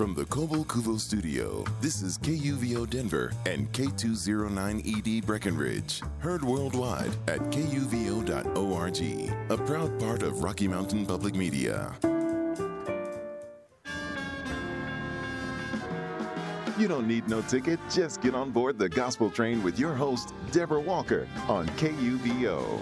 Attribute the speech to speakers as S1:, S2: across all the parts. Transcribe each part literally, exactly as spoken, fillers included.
S1: From the Kobo Kuvo studio, this is K U V O Denver and K two oh nine E D Breckenridge. Heard worldwide at K U V O dot org, a proud part of Rocky Mountain Public Media. You don't need no ticket. Just get on board the gospel train with your host, Deborah Walker, on K U V O.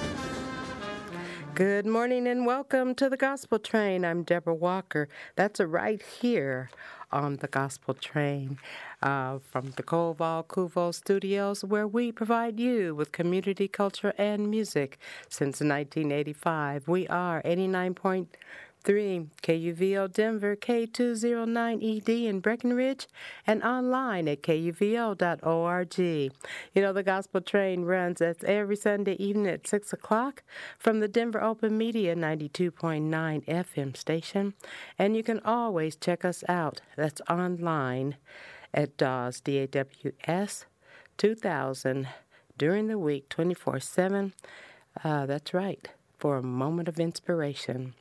S2: Good morning and welcome to the Gospel Train. I'm Deborah Walker. That's right here on the Gospel Train uh, from the Koval Kuvo Studios, where we provide you with community culture and music since nineteen eighty-five. We are eighty-nine point three K U V O Denver, K two oh nine E D in Breckenridge, and online at K U V O dot org. You know, the Gospel Train runs every Sunday evening at six o'clock from the Denver Open Media ninety-two point nine F M station, and you can always check us out. That's online at D A W S, D A W S two thousand, during the week, twenty-four seven. Uh, that's right, for a moment of inspiration.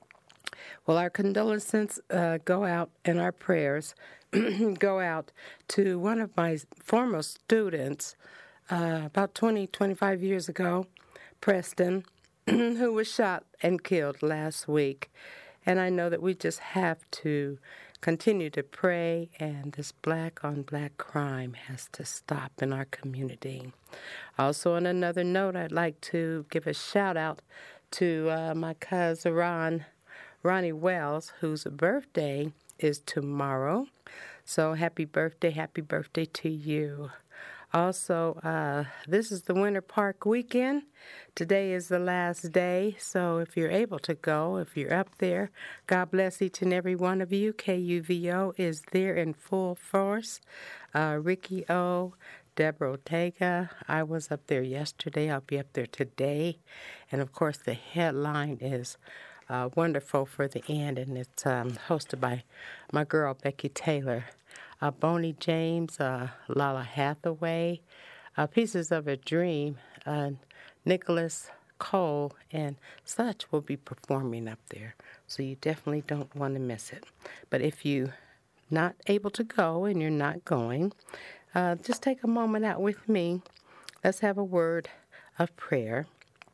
S2: Well, our condolences uh, go out, and our prayers go out to one of my former students uh, about twenty, twenty-five years ago, Preston, who was shot and killed last week. And I know that we just have to continue to pray, and this black-on-black crime has to stop in our community. Also, on another note, I'd like to give a shout-out to uh, my cousin Ron, Ronnie Wells, whose birthday is tomorrow. So happy birthday, happy birthday to you. Also, uh, this is the Winter Park weekend. Today is the last day, so if you're able to go, if you're up there, God bless each and every one of you. K U V O is there in full force. Uh, Ricky O, Deborah Ortega. I was up there yesterday. I'll be up there today. And, of course, the headline is Uh, wonderful for the end, and it's um, hosted by my girl, Becky Taylor. Uh, Bonnie James, uh, Lala Hathaway, uh, Pieces of a Dream, uh, Nicholas Cole, and such will be performing up there. So you definitely don't want to miss it. But if you're not able to go and you're not going, uh, just take a moment out with me. Let's have a word of prayer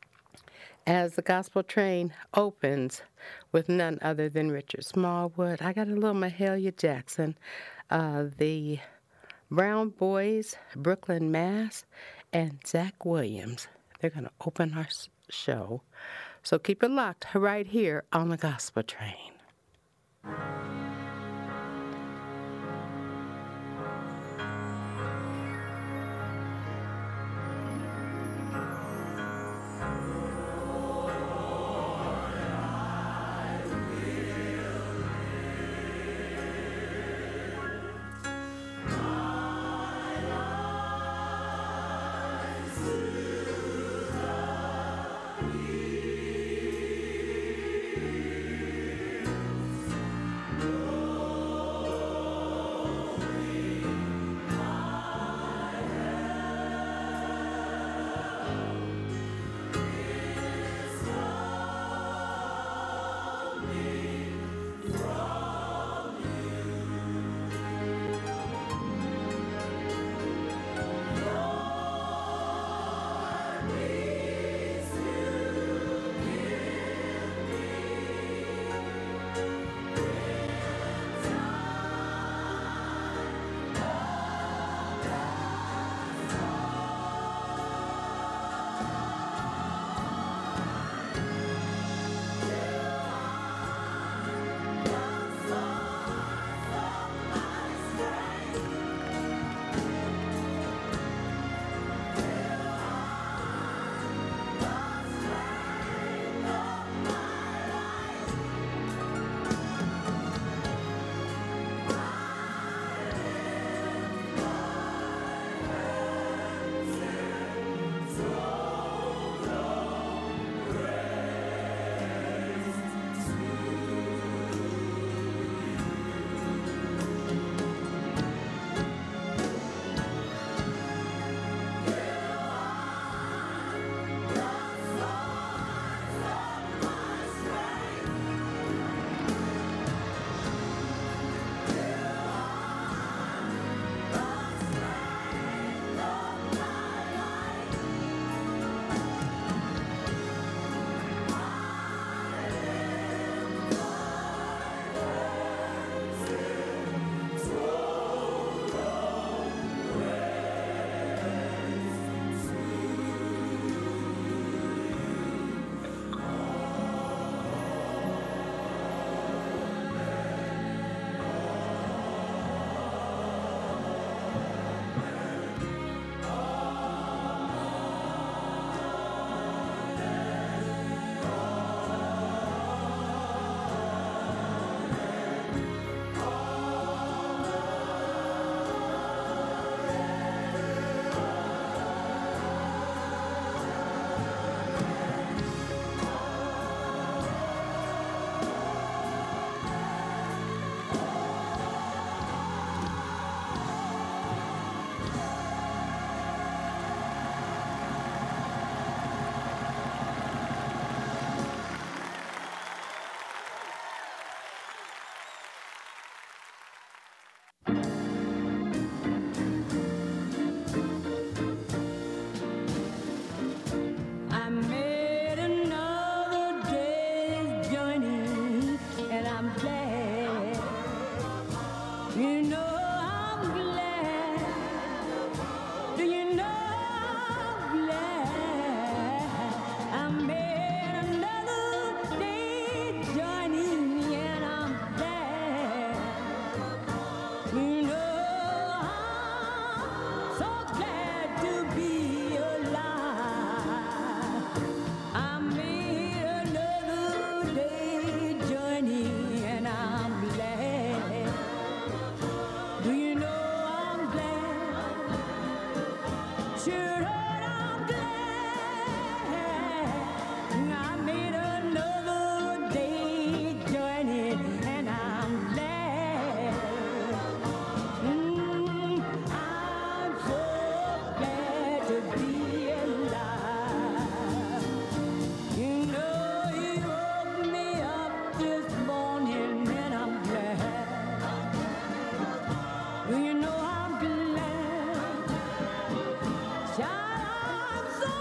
S2: as the Gospel Train opens with none other than Richard Smallwood. I got a little Mahalia Jackson, uh, the Brown Boys, Brooklyn, Mass., and Zach Williams. They're going to open our show. So keep it locked right here on the Gospel Train.
S3: You know I'm glad. Do you know I'm glad I made another day joining, and I'm glad. You know I'm so glad to be alive. I made another day journey, and I'm glad. Do you know I'm glad? Sure, I'm glad. I made another day journey, and I'm glad. Mm, I'm so glad to be alive. You know you woke me up this morning, and I'm glad. Do you know I'm glad? Child, I'm so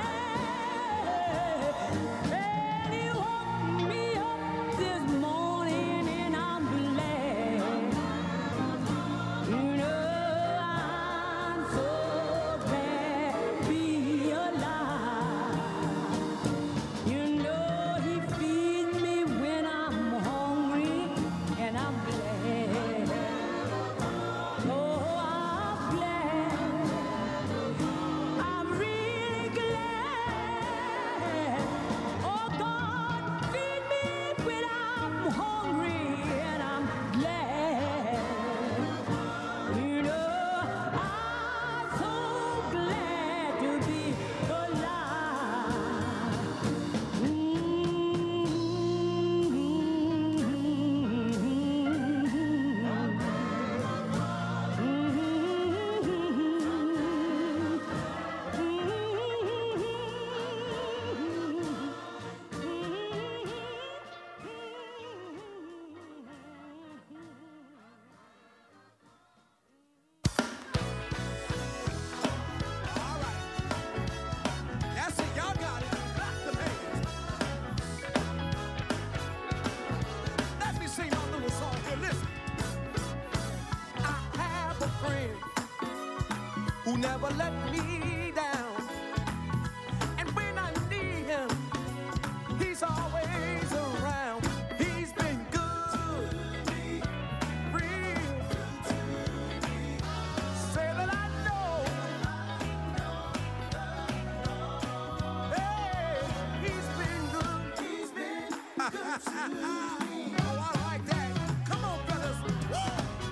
S3: glad. And you woke me up this morning, and I'm glad. You know I'm so glad to be alive. You know he feeds me when I'm hungry, and I'm glad. Oh, I'm glad. I'm really glad. Oh, God, feed me when I'm hungry, and I'm glad. You know, I'm so glad to be alive.
S4: All right. That's it. Y'all got it. Clap them hands. Let me sing my little song here. Listen. I have a friend who never let me down. And when I need him, he's always around. He's been good, real. Say that I know. Hey, he's been good. He's been good to me. Oh, I like that. Come on, brothers. Woo!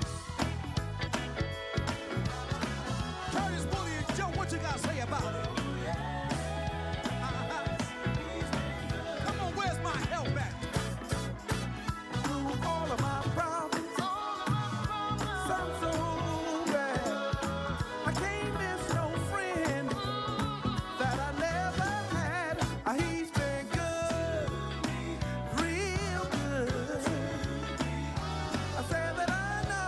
S4: Curtis, Willie, and Joe, what you got to say about it? Uh-huh. Come on, where's my help at? Through all of my problems, some so bad, I can't miss no friend that I never had. Uh, He's been good, real good. I said that I know,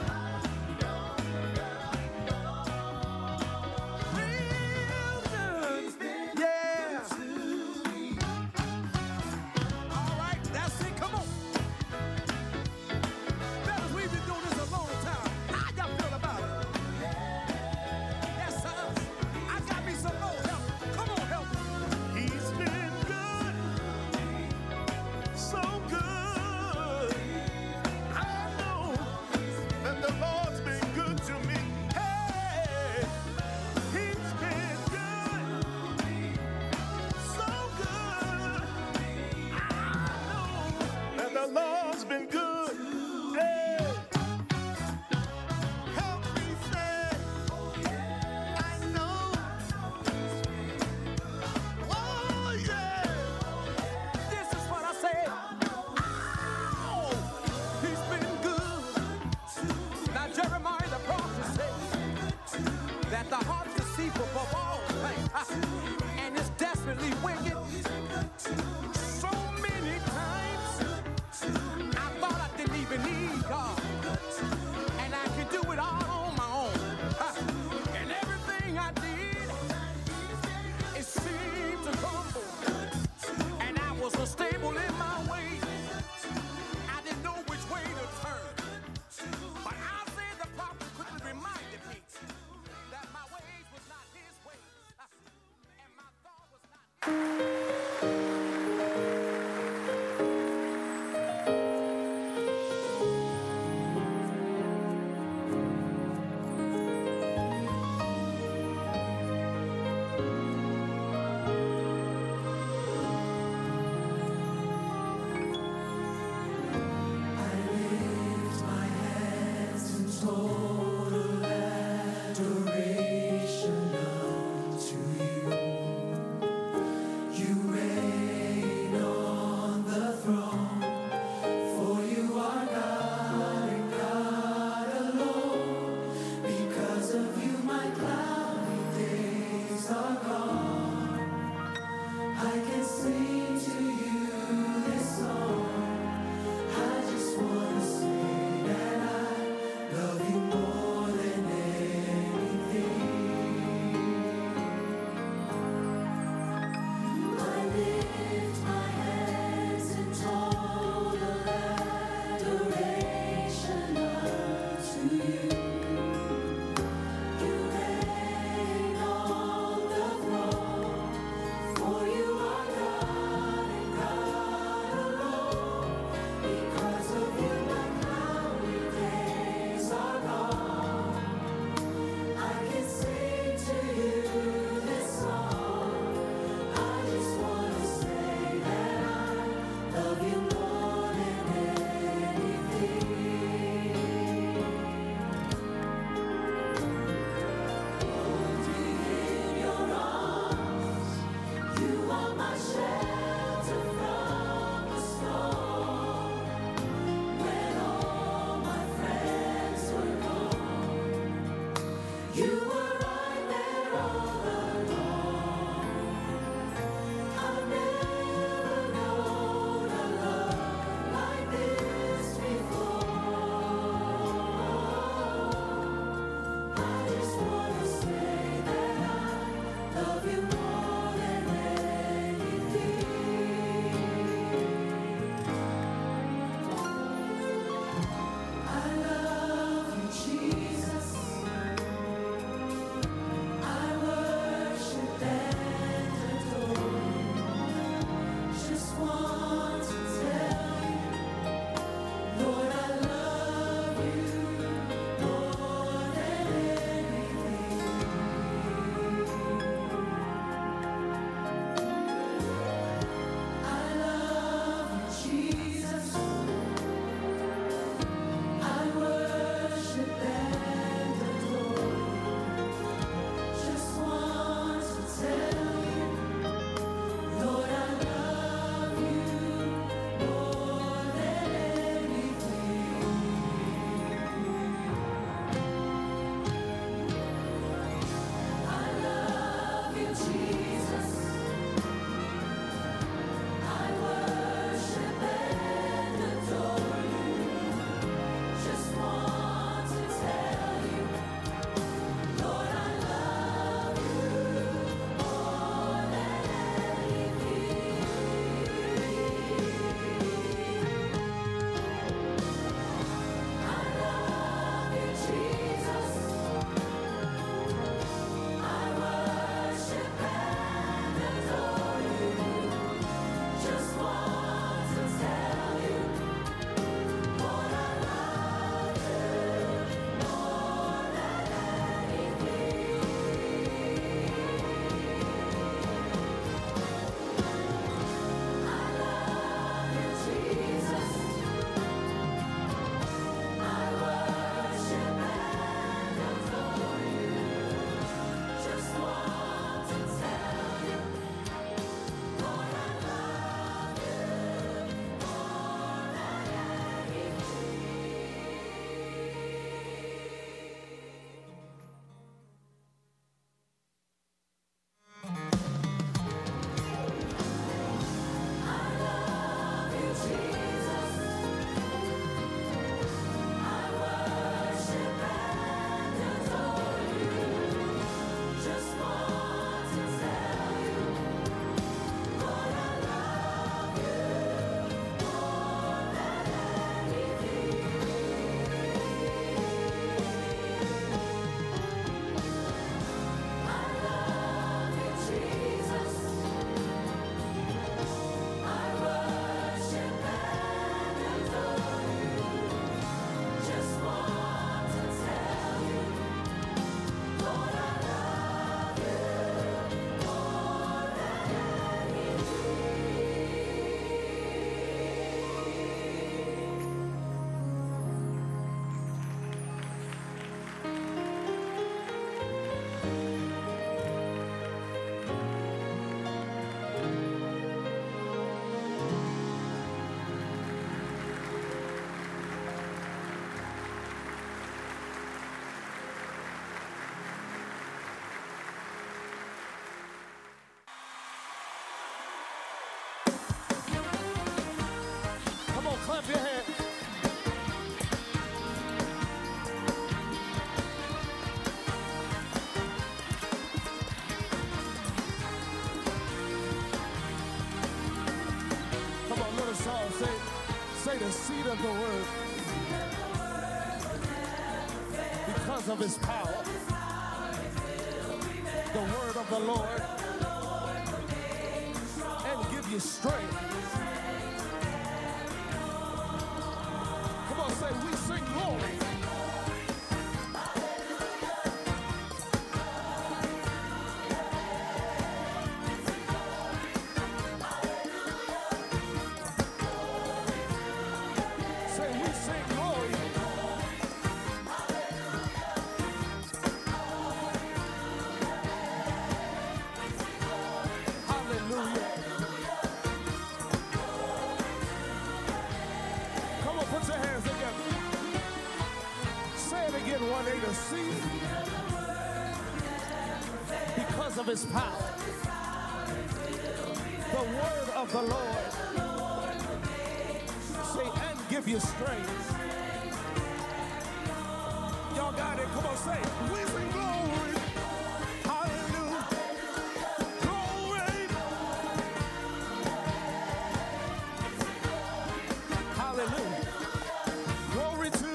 S4: real good. Yeah. All right, that's it. Come on. Fellas, we've been doing this a long time. How y'all feel about it? Yes, sir. I got me some more help. Come on, help me. He's been good, so good. I know that the Lord's been good to me. Hey, he's been good, so good. I know that the Lord's been good. Hey, help me say, I know. Oh, yeah. This is what I say. Oh, he's been good. Now Jeremiah the prophet says that the heart's deceitful above all things, uh, and it's desperately wicked. So many times I thought I didn't even need God, and I could do it all on my own. uh, And everything I did, it seemed to crumble, and I was unstable in my way. I didn't know which way to turn, but
S5: Love you more.
S4: the seed of the word because of his power. The word of the Lord and give you strength. Come on, say, we sing glory. one A to C because of his power. The word of the Lord say and give you strength. Y'all got it. Come on, say we sing glory. Hallelujah. Glory. Hallelujah. Glory to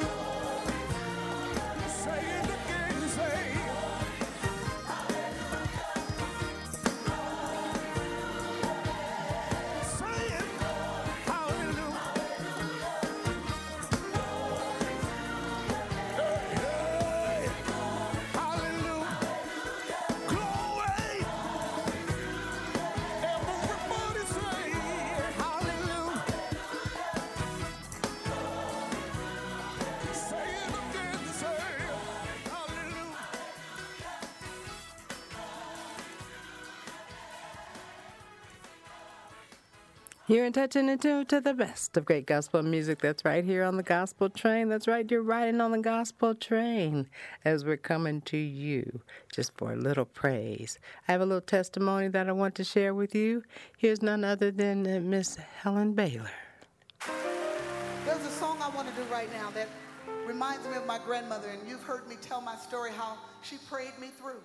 S2: You're in touching and tuned to the best of great gospel music. That's right here on the Gospel Train. That's right, you're riding on the Gospel Train as we're coming to you just for a little praise. I have a little testimony that I want to share with you. Here's none other than uh, Miss Helen Baylor.
S5: There's a song I want to do right now that reminds me of my grandmother, and you've heard me tell my story how she prayed me through.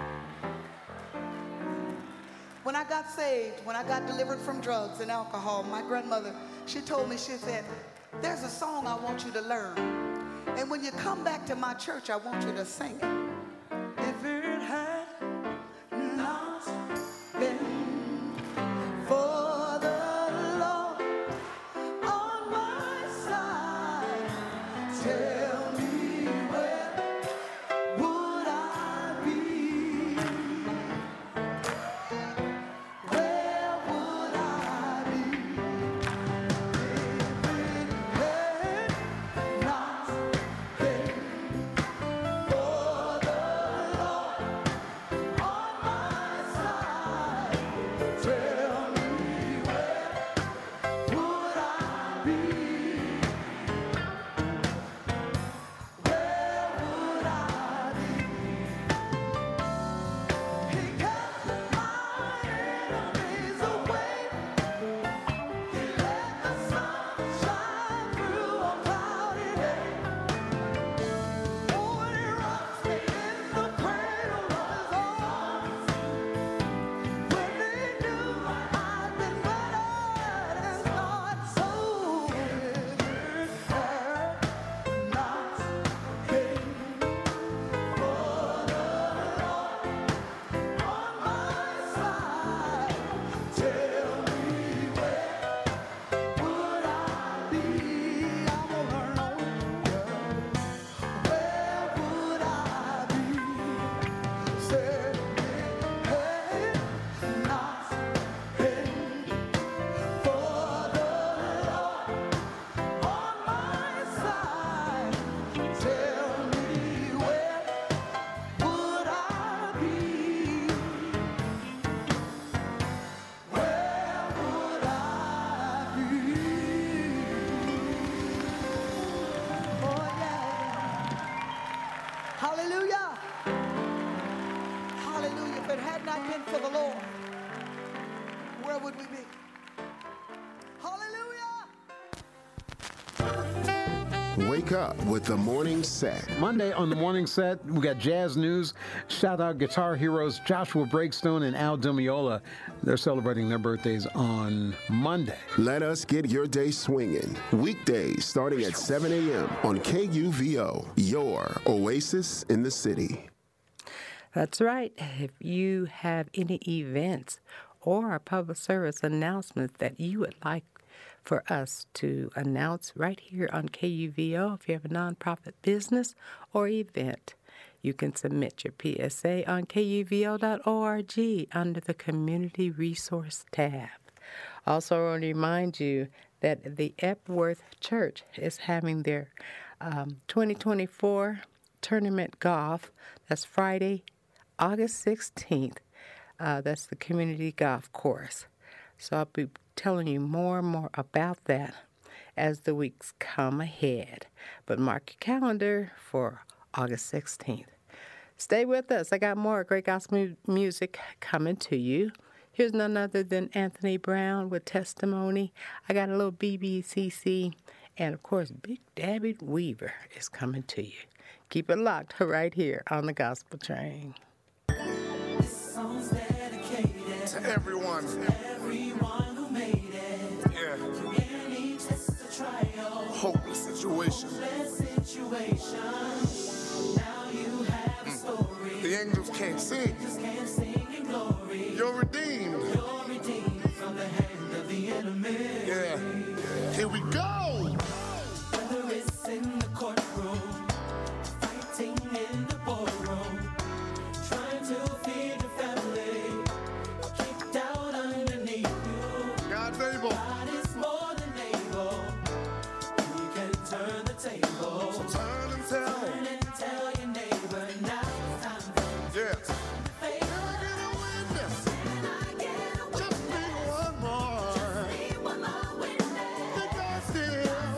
S5: When I got saved, when I got delivered from drugs and alcohol, my grandmother, she told me, she said, there's a song I want you to learn. And when you come back to my church, I want you to sing it. If it had not been for the Lord on my side, tell me where would I be? Hallelujah. Hallelujah. If it had not been for the Lord, where would we be? Hallelujah.
S6: Wake up with the morning set.
S7: Monday on the morning set, we got jazz news. Shout out guitar heroes Joshua Breakstone and Al Dumiola. They're celebrating their birthdays on Monday.
S6: Let us get your day swinging. Weekdays starting at seven a.m. on K U V O, your oasis in the city.
S2: That's right. If you have any events or a public service announcements that you would like for us to announce right here on K U V O, if you have a nonprofit business or event, you can submit your P S A on K U V O dot org under the Community Resource tab. Also, I want to remind you that the Epworth Church is having their um, twenty twenty-four tournament golf. That's Friday, August sixteenth. Uh, that's the community golf course. So I'll be telling you more and more about that as the weeks come ahead. But mark your calendar for August sixteenth. Stay with us. I got more great gospel mu- music coming to you. Here's none other than Anthony Brown with Testimony. I got a little B B C C. And, of course, Big Dabby Weaver is coming to you. Keep it locked right here on the Gospel Train.
S8: This song's dedicated
S9: to everyone.
S8: Everyone who made it.
S9: Yeah.
S8: Through any test or trial.
S9: Hopeless situation.
S8: Hopeless situation. Now you have a story.
S9: The angels can't sing.
S8: Just can't sing in glory.
S9: You're redeemed.
S8: You're redeemed from the hand of the enemy.
S9: Yeah. Here we go.
S8: Whether it's in the courtroom, fighting in the ballroom, trying to feed your family, or kicked out underneath you.
S9: God's able.
S8: God is more than able. He can turn the table.
S9: So turn and tell.
S8: Turn and tell your neighbor now it's time for
S9: Yeah.
S8: faith.
S9: Can I get a witness?
S8: Can I get a
S9: Just need one more.
S8: Just need one more witness.
S9: That God still.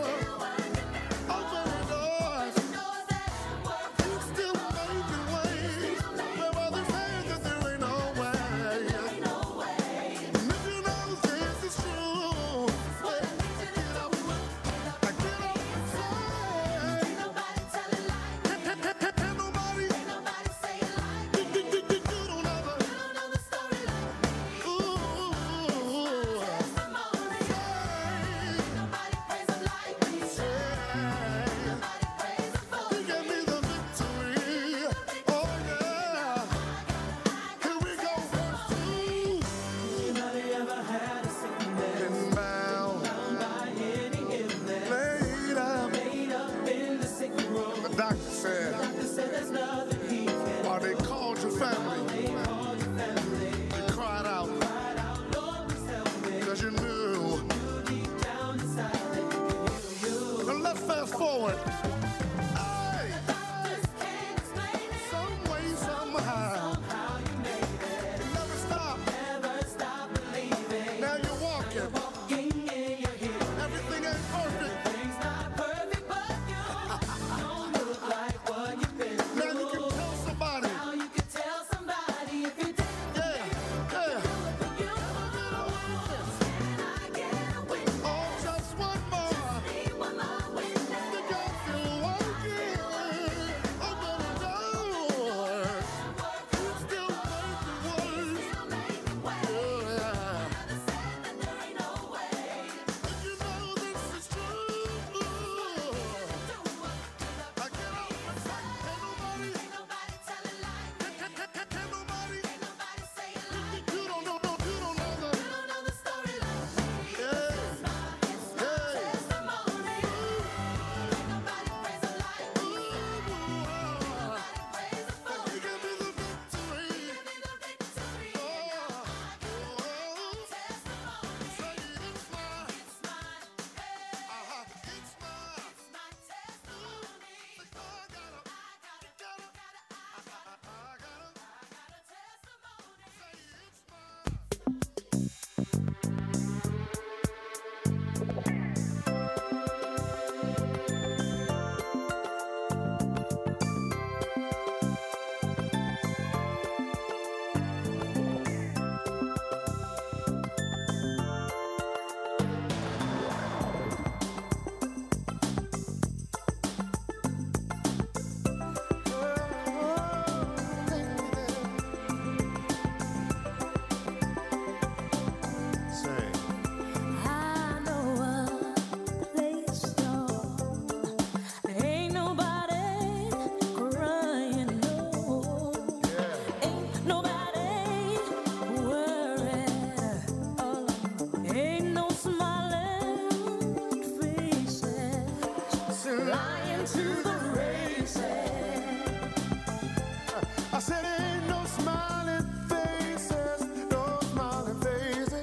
S9: I said ain't no smiling faces, no smiling faces.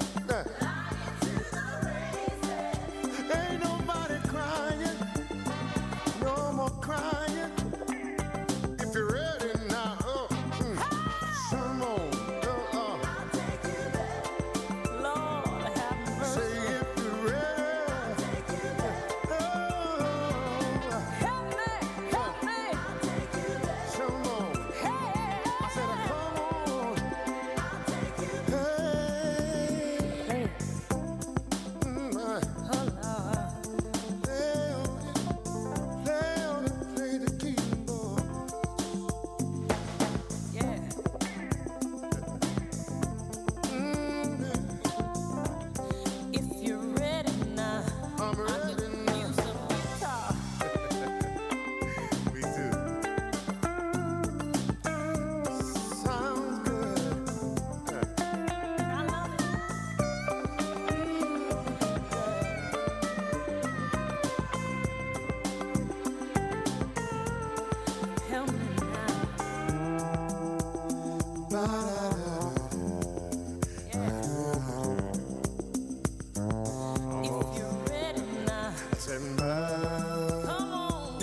S9: Ain't nobody crying, no more crying. If you're ready now, uh, mm, come on, uh, uh.
S3: Lord, have mercy.
S9: Say if you're ready, oh,
S3: Help me, help me.
S9: come on.
S3: Hey,
S9: I said, come on. Hey, mm, uh,
S3: oh Lord.
S9: play on it, play on it, play the keyboard.
S3: Yeah.
S9: Mm,
S3: If you're ready now,
S9: I'm ready now.
S3: use some guitar.
S9: Me too. Sounds good.
S3: I love it. Help me now. If you're ready now,
S9: Said, bye.
S3: come on.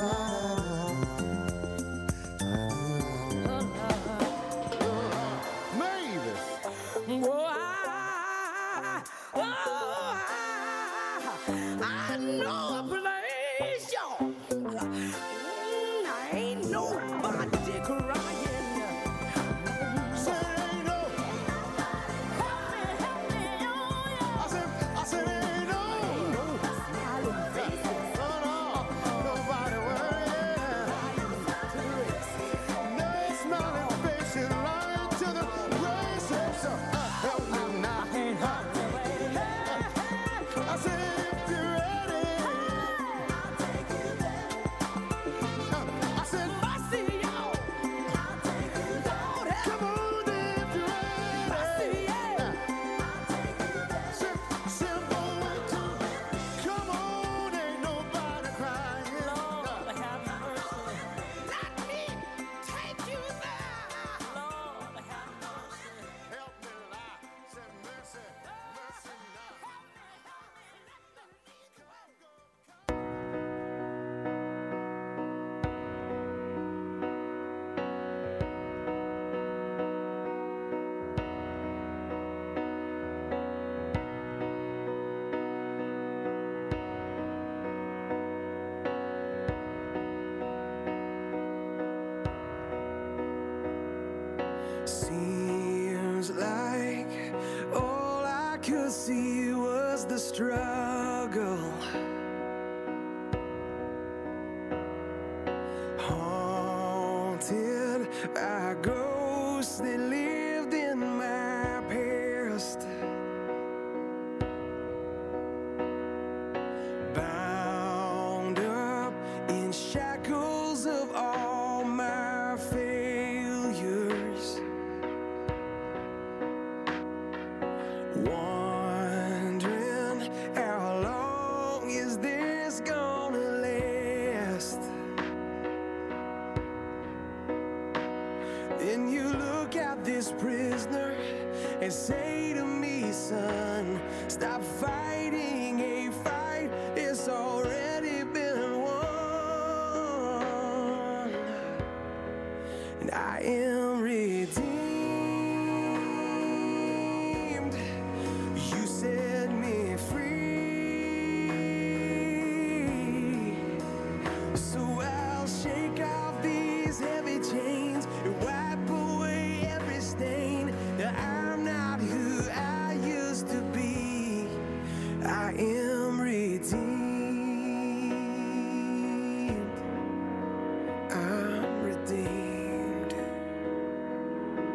S3: Oh Lord.
S9: Mavis.
S3: Oh, I, oh, I, I know a place, y'all. Mm, I ain't nobody crying.
S9: Say ain't no.
S3: Help me, help me, oh yeah.
S9: I said, I said ain't no.
S3: Smiling faces,
S9: No, no. Nobody worrying. No smiling faces lying to the races. Uh, help me now. I said if you're ready. Uh, I said
S3: mercy, y'all. Lord, help
S9: come on if you're
S3: mercy,
S9: ready.
S3: yeah.
S9: Sim- Simple way to come on, ain't nobody crying.
S3: Lord, have mercy. Let me take you there. Lord, have mercy.
S9: Help me, Lord. Say mercy, mercy now.
S8: Seems like all I could see was the struggle. Haunted by ghosts that lived in my past. Bound up in shackles of all my failures. Wondering how long is this gonna last? Then you look at this prisoner and say to me, son, stop fighting a fight, it's already been won. And I am redeemed. You set me free. So I'll shake off these heavy chains and wipe away every stain. That I'm not who I used to be. I am redeemed. I'm redeemed.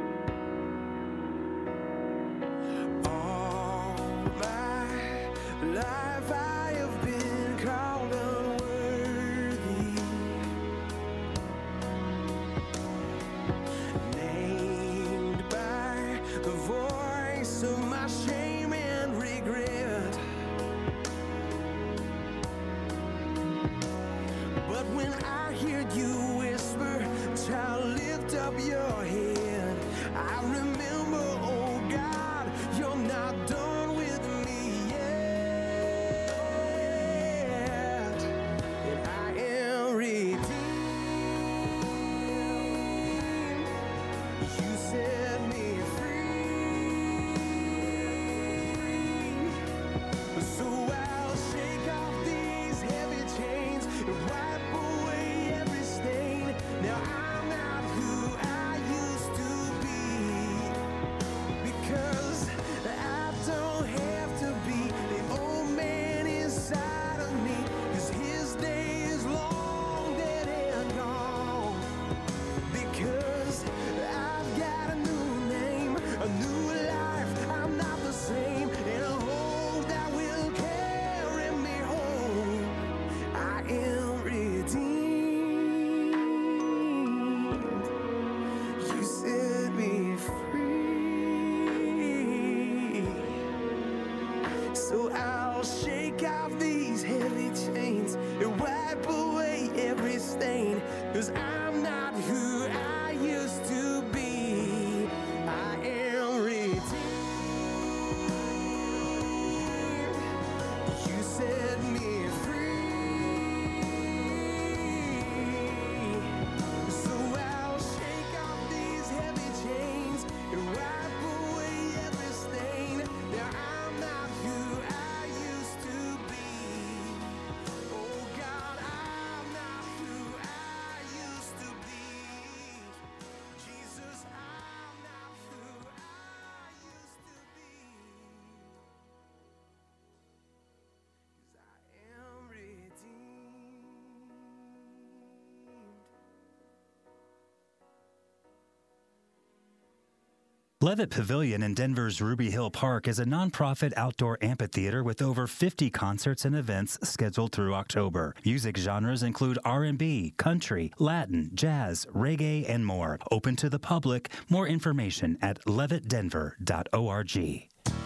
S9: You set me free. So I'll shake off these heavy chains and wipe away every stain. Now I'm not who I used to be, because I don't have to be the old man inside of me, 'cause his day is long dead and gone. Because I've got a new name, a new life, I'm not the same, and a hope that will carry me home. I am redeemed. You set me free. So I'll shake off these heavy chains and wipe away every stain, 'cause I'm not who I used to be. I am redeemed. You set me free. So I'll shake off these heavy chains and wipe away every stain. Now I'm not who I used to be. Oh God, I'm not who I used to be. Jesus, I'm not who I used to be. 'Cause I am redeemed.
S10: Levitt Pavilion in Denver's Ruby Hill Park is a nonprofit outdoor amphitheater with over fifty concerts and events scheduled through October. Music genres include R and B, country, Latin, jazz, reggae, and more. Open to the public. More information at levitt denver dot org.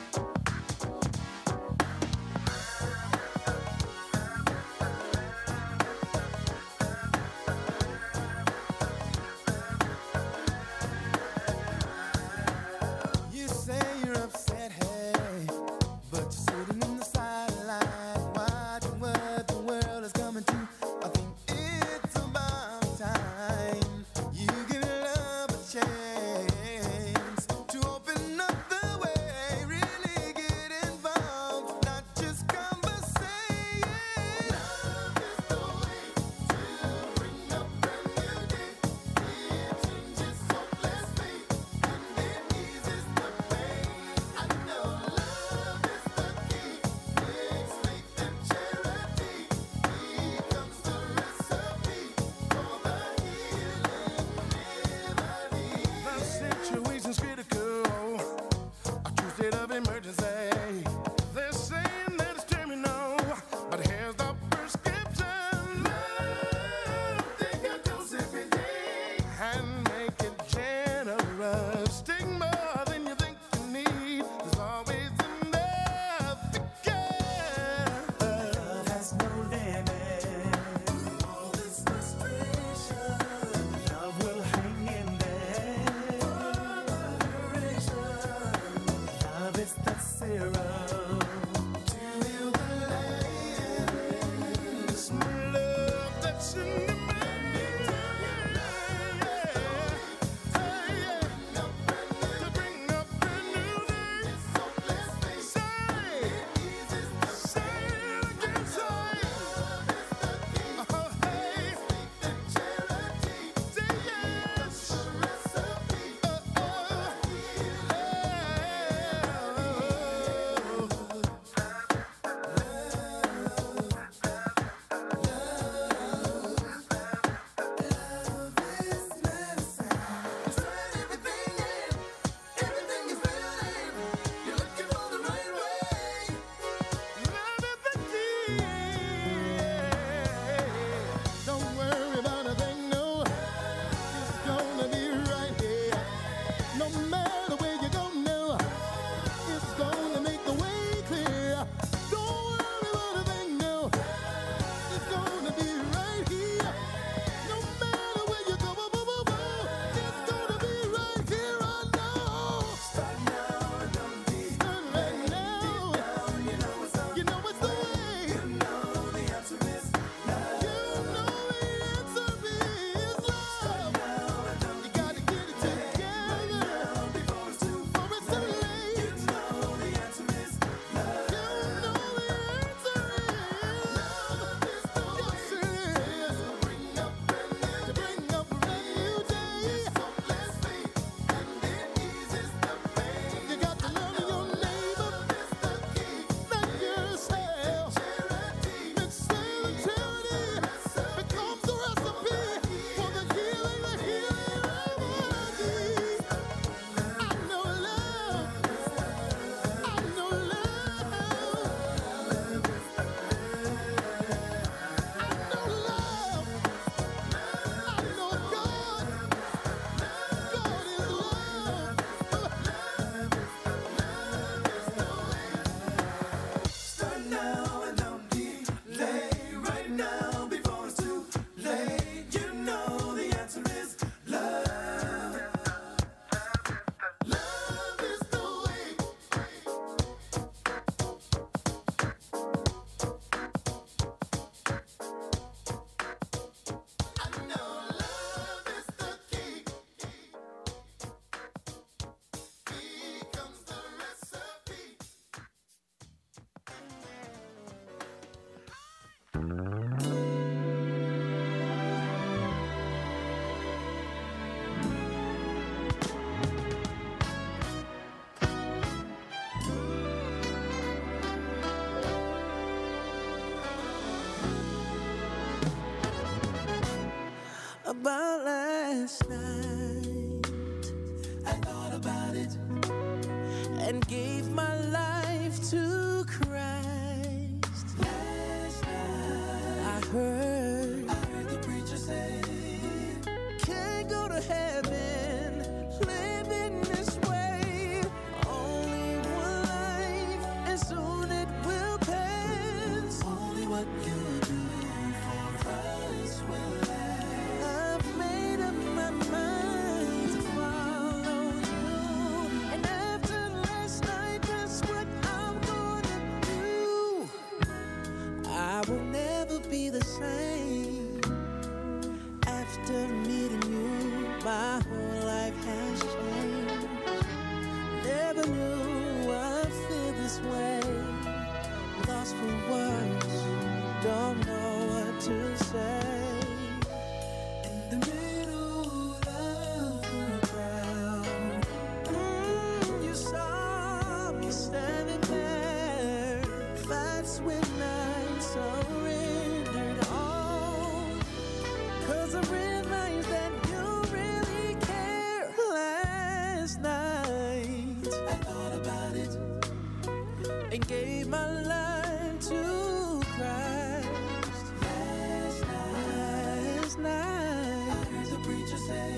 S9: You say you're upset, hey, but you're sitting in the sideline, watching what the world is coming to. I think it's about time you give love a chance to open up the way Last night, I thought about it and gave my life to Christ. Last night, I heard, I heard the preacher say, can't go to heaven living this way. Only one life, and soon it will pass. Only what you do for us will last. I've made up my mind to follow you, and after last night, that's what I'm gonna do. I will never be the same after meeting you. My whole life has changed. Never knew I'd feel this way. Lost for words, don't know what to say. In the middle of the crowd, mm, you saw me standing there. That's when I surrendered all. 'Cause I realized that you really care. Last night, I thought about it and gave my life to Christ. Last night, last night, I heard the preacher say,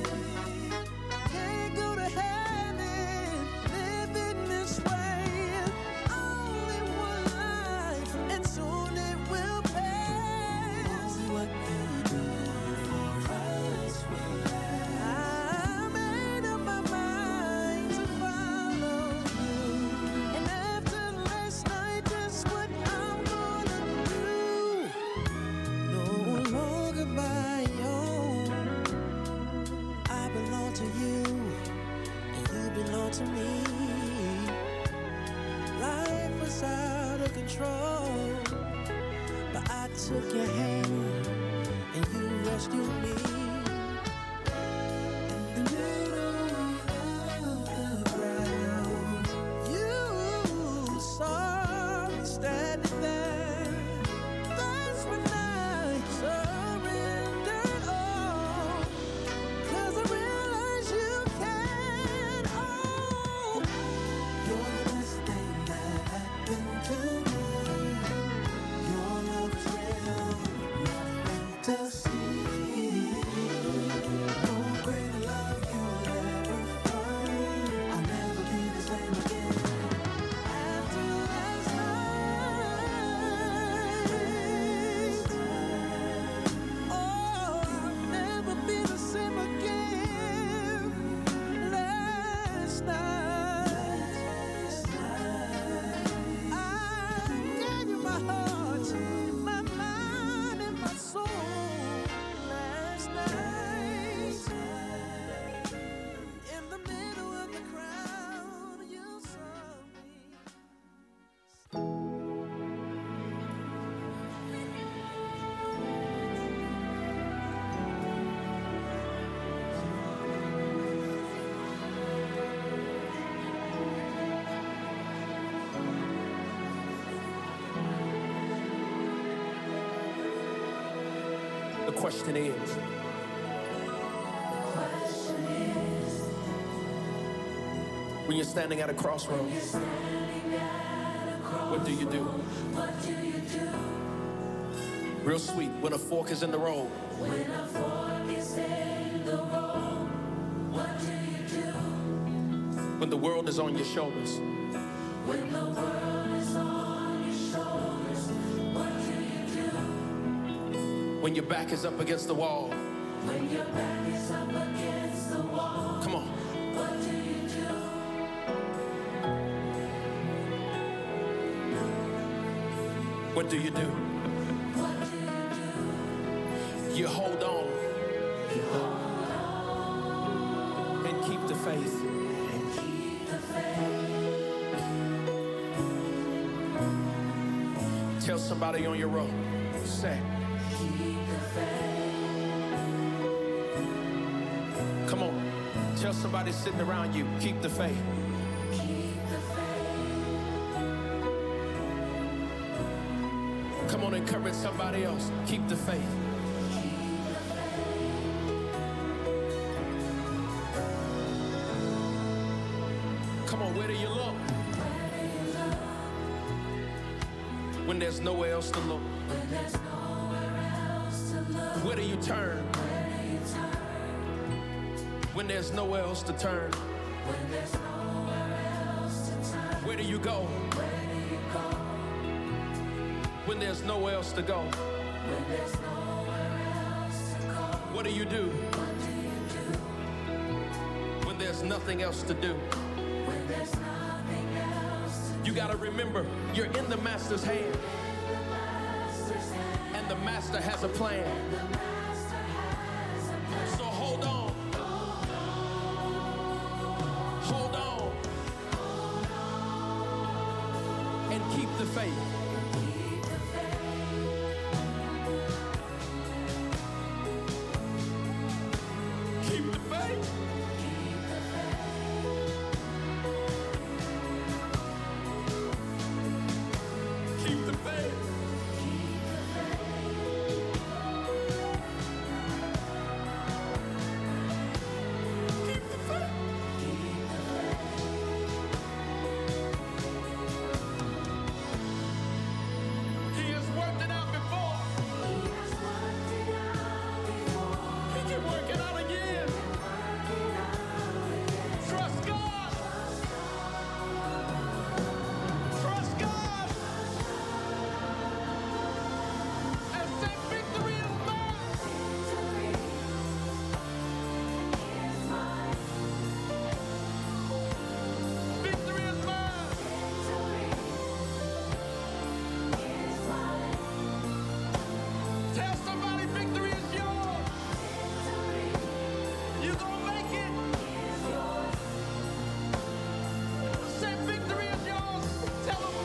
S9: can't go to heaven living this way. Only one life, and soon it will pass. Only what you do for us will last. I made up my mind to follow you, and after last night, that's what I'm gonna do. No longer my own, I belong to you, and you belong to me. Life was out of control, but I took your hand and you rescued me. In the middle of the crowd, you saw me standing there. That's when I surrendered all. 'Cause I realized you can. Oh, you're the best thing that happened to me. Your love is real, not fantasy. No greater love you'll ever find. I'll never be the same again. After last night, oh, I'll never be the same again. Last night, I gave you my heart, my mind, and my soul. Last night, in the middle of the crowd, you saw me.
S4: The question is, when you're standing at a crossroads, what do you do? Real sweet, when a fork is in the road. When the world is on your shoulders. When your back is up against the wall. When your back is up against the wall. Come on. What do you do? What do you do? What do you do? You hold on. You hold on. And keep the faith. And keep the faith. Tell somebody on your row. Say. Come on, tell somebody sitting around you, keep the faith. Keep the faith. Come on, encourage somebody else, keep the faith. Keep the faith.
S11: Where do you look? When there's nowhere else to look. Where do you turn? When there's nowhere else to turn. Where do you go? When there's nowhere else to go. What do you do? When there's nothing else to do. You gotta remember, you're in the master's hand. And the master has a plan. So hold on. Hold on. And keep the faith. Keep the faith. Keep the faith. He has worked it out before. He can work it out again. Trust God. Trust God. And say victory is mine. Victory is mine. Tell somebody victory is yours. You gonna make it. Say victory is yours. Tell them.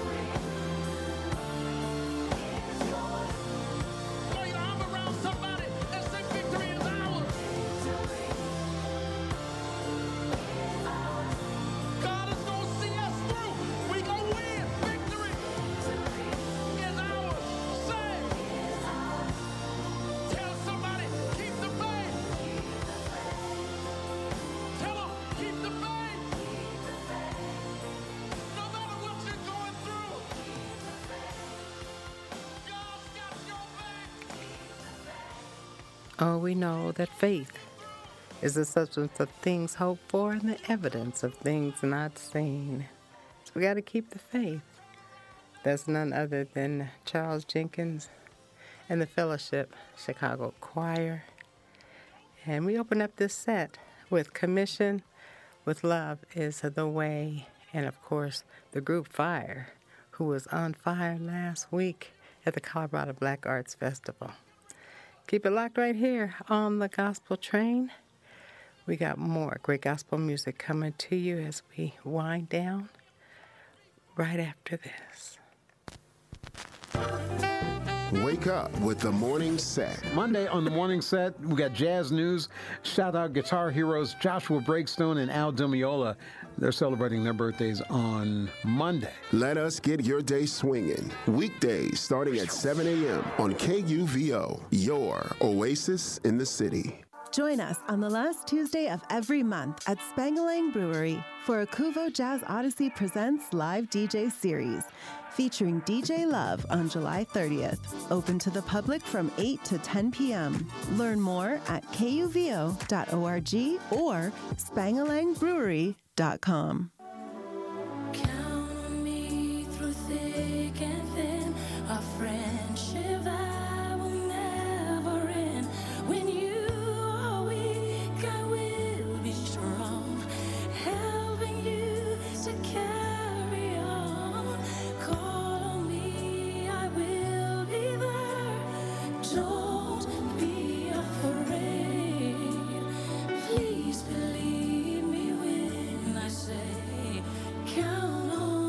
S11: Throw your arm around somebody and say victory is ours. God is gonna see us through. We gonna win. Victory is ours. Say. Tell somebody, keep the faith. Tell them, keep the faith. No matter what you're going through, God's got your back.
S2: Oh, we know that faith is the substance of things hoped for and the evidence of things not seen. So we got to keep the faith. That's none other than Charles Jenkins and the Fellowship Chicago Choir. And we open up this set with Commission with Love is the Way. And of course, the group Fire, who was on fire last week at the Colorado Black Arts Festival. Keep it locked right here on the Gospel Train. We got more great gospel music coming to you as we wind down right after this.
S6: Wake up with the morning set.
S7: Monday on the morning set, we got jazz news. Shout out guitar heroes Joshua Breakstone and Al Dumiola. They're celebrating their birthdays on Monday.
S6: Let us get your day swinging. Weekdays starting at seven a.m. on K U V O, your oasis in the city.
S12: Join us on the last Tuesday of every month at Spangalang Brewery for a Kuvo Jazz Odyssey Presents Live D J Series, featuring D J Love on July thirtieth. Open to the public from eight to ten p.m. Learn more at K U V O dot org or spangalang brewery dot com.
S8: Count on me through thick and thin, a friendship that will never end. When you are weak, I will be strong, helping you to carry on. Call on me, I will be there. Don't be afraid. Please believe me when I say, count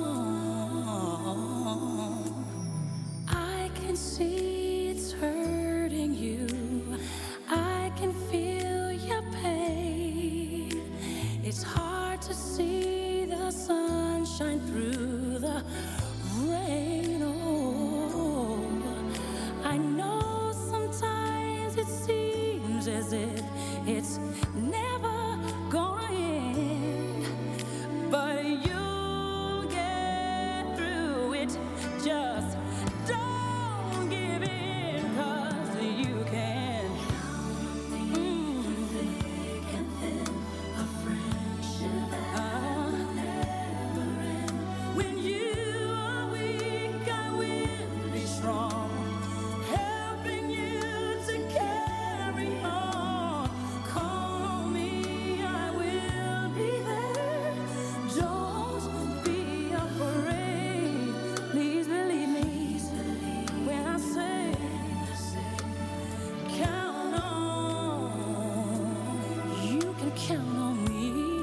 S8: on. I can see it's hurting you. I can feel your pain. It's hard to see the sunshine through the rain. Oh, I know sometimes it seems as if it's never gonna end, but you count on me.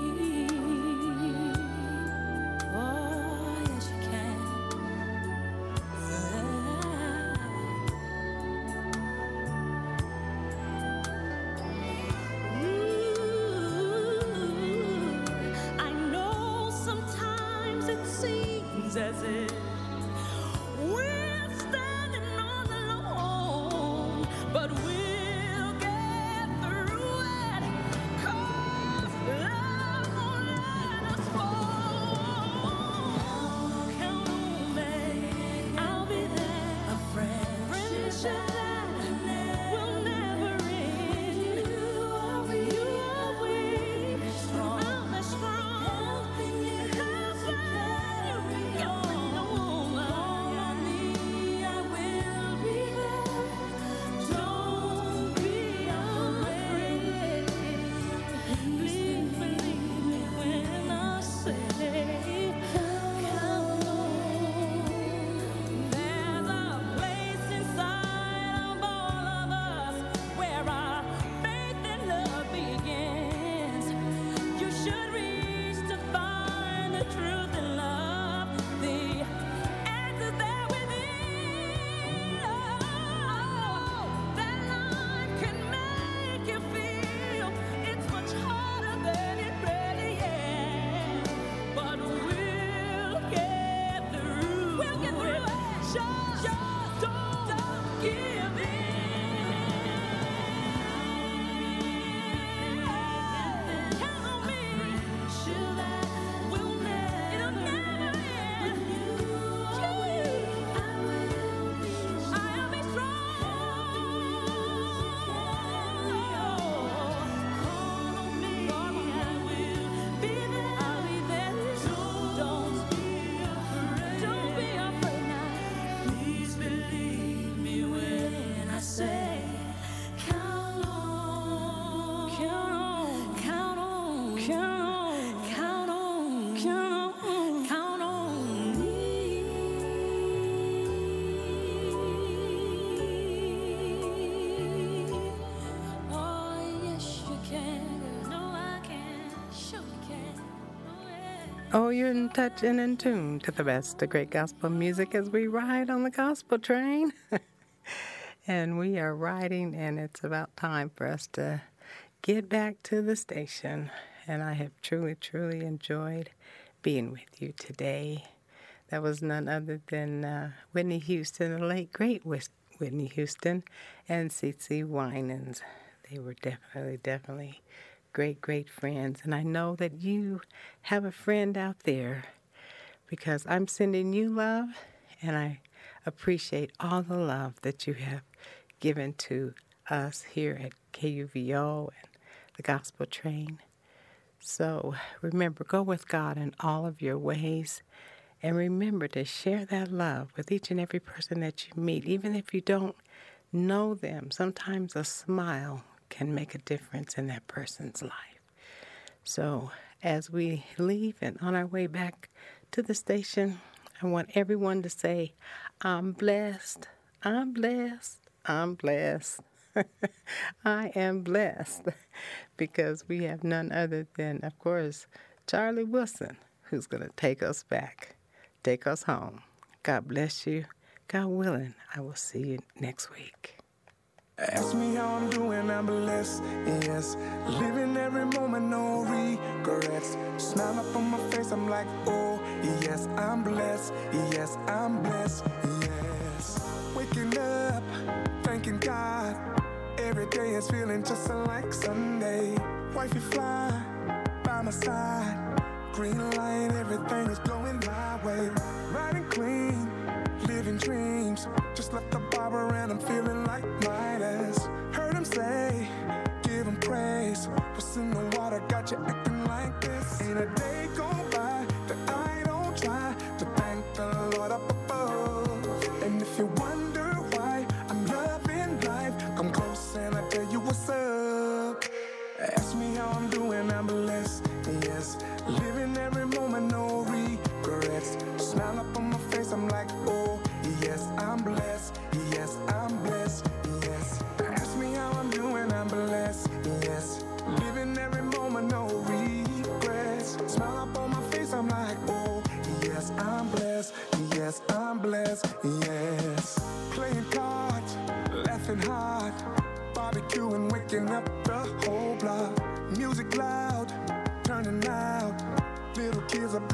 S8: Oh, yes, you can. Ooh, I know sometimes it seems as if we're standing all alone, but we'll get through it, 'cause love won't let us fall. Count on me, I'll be there. A friendship that will never end. You are weak, I'll be strong. Helping you, helping you. Call on me, I will be there. Don't be afraid. Please believe me when I say, count on. There's a place inside of all of us where our faith and love begins. You should reach to find the truth and love. The answer's there within. Oh, that life can make you feel it's much harder than it really is. But we'll get through. We'll get through it. Just, just don't, don't give in. Count on me. We'll never, it'll never end. I'll be strong. Call on me, I will be there. I'll be there. Don't be afraid. Don't be afraid now. Please believe me when I say, count on, count on, count on, count on, count on, count on, count on me. Oh, yes, you can. No, I can. Sure you can. Oh, yeah.
S2: Oh, you're in touch and in tune to the best of great gospel music as we ride on the gospel train. And we are riding, and it's about time for us to get back to the station. And I have truly, truly enjoyed being with you today. That was none other than uh, Whitney Houston, the late, great Whis- Whitney Houston, and C C Winans. They were definitely, definitely great, great friends. And I know that you have a friend out there, because I'm sending you love, and I appreciate all the love that you have given to us here at K U V O and the Gospel Train. So remember, go with God in all of your ways, and remember to share that love with each and every person that you meet, even if you don't know them. Sometimes a smile can make a difference in that person's life. So as we leave and on our way back to the station, I want everyone to say, I'm blessed, I'm blessed, I'm blessed. I am blessed, because we have none other than, of course, Charlie Wilson, who's going to take us back, take us home. God bless you. God willing, I will see you next week.
S9: Ask me how I'm doing, I'm blessed, yes. Living every moment, no regrets. Smile up on my face, I'm like, oh, yes, I'm blessed, yes, I'm blessed, yes. Waking up, thanking God. Every day is feeling just like Sunday. Wifey fly by my side. Green light, everything is going my way. Riding clean, living dreams. Just left the barber and I'm feeling like Midas. Heard him say, give him praise. What's in the water got you acting like this? Ain't a day go by that I don't try to thank the Lord up above. And if you wonder why I'm loving life, come close and I tell you what's up. Ask me how I'm doing, I'm blessed, yes. Living every moment, no regrets. Smile up on my face, I'm like, oh, yes, I'm blessed, yes, I'm blessed, yes. Ask me how I'm doing, I'm blessed, yes. Living every moment,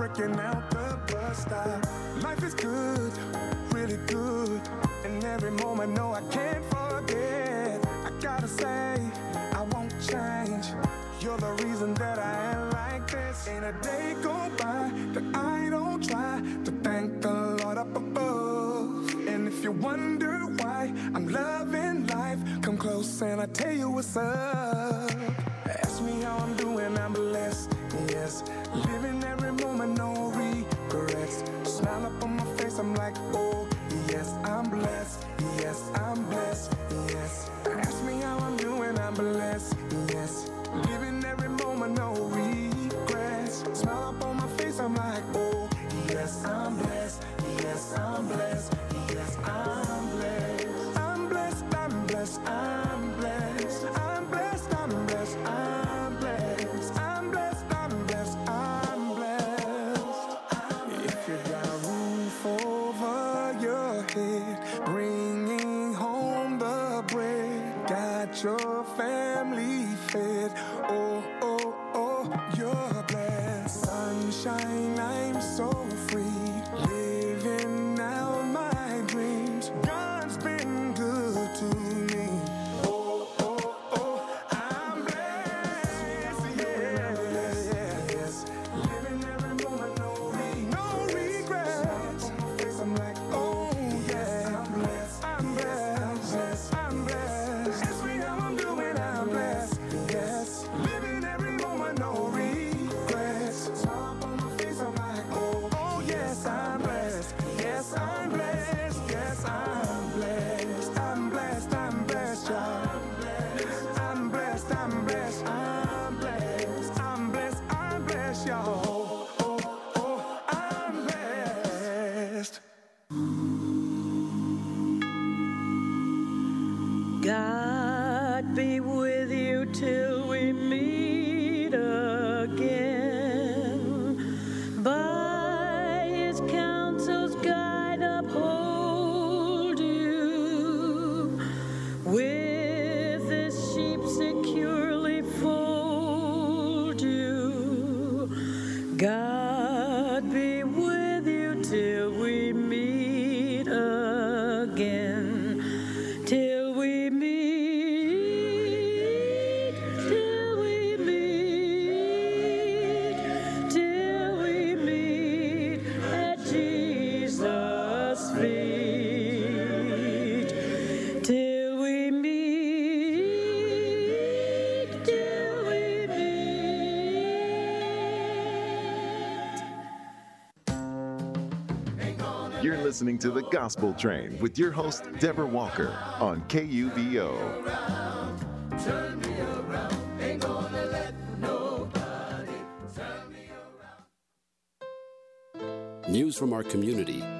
S9: working out the bus stop. Life is good, really good. And every moment, no, I can't forget. I gotta say, I won't change. You're the reason that I am like this. Ain't a day go by that I don't try to thank the Lord up above. And if you wonder why I'm loving life, come close and I tell you what's up. Ask me how I'm doing, I'm blessed, yes. Living every moment, no regrets. Smile up on my face, I'm like, oh, yes, I'm blessed, yes, I'm blessed, yes. Ask me how I'm doing, I'm blessed, yes. Living every moment, no regrets. Smile up on my face, I'm like, oh, yes, I'm blessed, yes, I'm blessed, yes, I'm blessed. I'm blessed, I'm blessed, I'm blessed. I'm blessed, I'm blessed, I'm blessed. I'm blessed, I'm blessed, I'm blessed. If you got a roof over your head, bringing home the bread, got your family fed, oh, oh, oh, you're blessed. Sunshine, I'm so free, living out my dreams. God's been good to me. Oh, oh, oh, I'm blessed, yeah, yeah, yes. Living every moment, no, re- no regrets. On my face, I'm like, oh, yeah, I'm blessed, I'm blessed, I'm blessed. Ask me how I'm doing, I'm blessed, yes. Living every moment, no regrets. Smile up on my face, I'm like, oh, oh, yes, I'm blessed, yes, I'm blessed, yes, I'm blessed. I'm blessed, I'm blessed, y'all. I'm blessed, I'm blessed, I'm blessed. I'm blessed, I'm blessed, y'all. Oh, oh, oh, I'm blessed.
S3: God be with you till we meet again. By his counsel's guide uphold you. With his sheep securely fold you. God be with you till we meet again. Till we meet, till we meet, till we meet at Jesus' feet. Till we meet, till we meet.
S1: You're listening to The Gospel Train with your host, Deborah Walker, on K U V O.
S11: Turn me around, ain't gonna let nobody turn me around.
S13: News from our community